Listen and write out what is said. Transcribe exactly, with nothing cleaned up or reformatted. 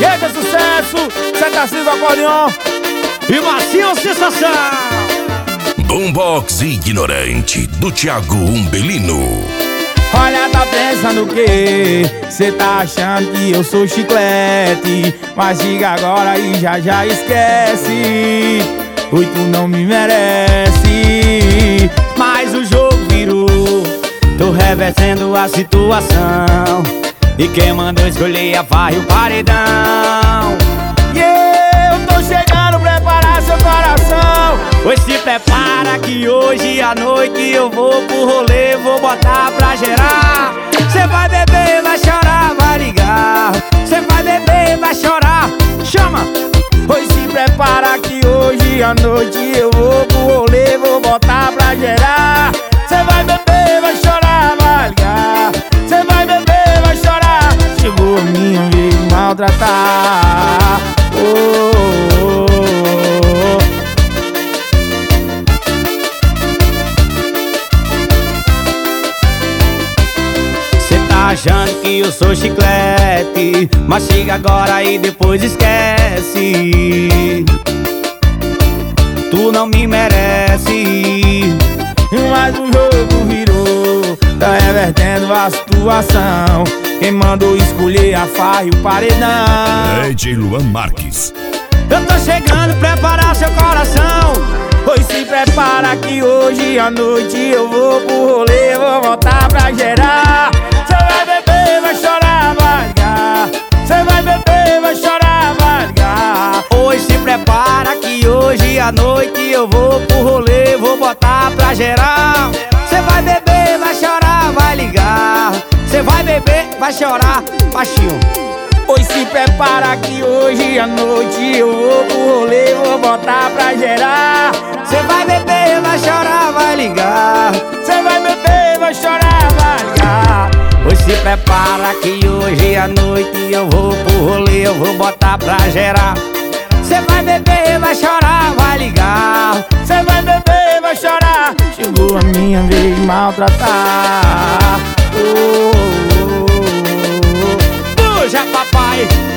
Eita, sucesso! Cetacis do acordeon e Macio Sensação. Boombox Ignorante, do Thiago Umbelino. Olha, tá pensando o quê? Cê tá achando que eu sou chiclete, mas diga agora e já já esquece. Oi, tu não me merece. Mas o jogo virou, tô revertendo a situação, e quem mandou escolher a farra e o paredão. E eu tô chegando, preparar seu coração. Pois se prepara que hoje à noite eu vou pro rolê, vou botar pra gerar. Cê vai beber, vai chorar, vai ligar. Cê vai beber, vai chorar, chama. Pois se prepara que hoje à noite eu vou pro rolê, vou botar pra gerar. Cê vai beber, vai chorar, vai ligar. Cê vai beber, vai chorar. Chegou a minha vez de maltratar. Oh, oh, oh. Cê tá achando que eu sou chiclete, mas chega agora e depois esquece. Tu não me merece. Mas o jogo virou, tá revertendo a situação. Quem mandou escolher a farra e o paredão? D J Luan Marques. Eu tô chegando, preparar seu coração. Pois se prepara que hoje à noite eu vou pro rolê, vou voltar pra gerar. Cê vai beber, vai chorar, vai ligar. Cê vai beber, vai chorar, vai ligar. Pois se prepara que hoje à noite eu vou pro rolê, vou botar pra gerar. Cê vai beber, vai chorar, vai ligar. Cê vai beber, vai chorar, baixinho. Pois se prepara que hoje à noite eu vou pro rolê, vou botar pra gerar. Cê vai beber, vai chorar, vai ligar. Cê vai beber, vai chorar, vai ligar. Pois se prepara que hoje à noite eu vou pro rolê, eu vou botar pra gerar. Cê vai beber, vai chorar, vai ligar. Cê vai beber, vai chorar. Chegou a minha vez de maltratar. Oh, oh, oh, oh. Puxa, papai.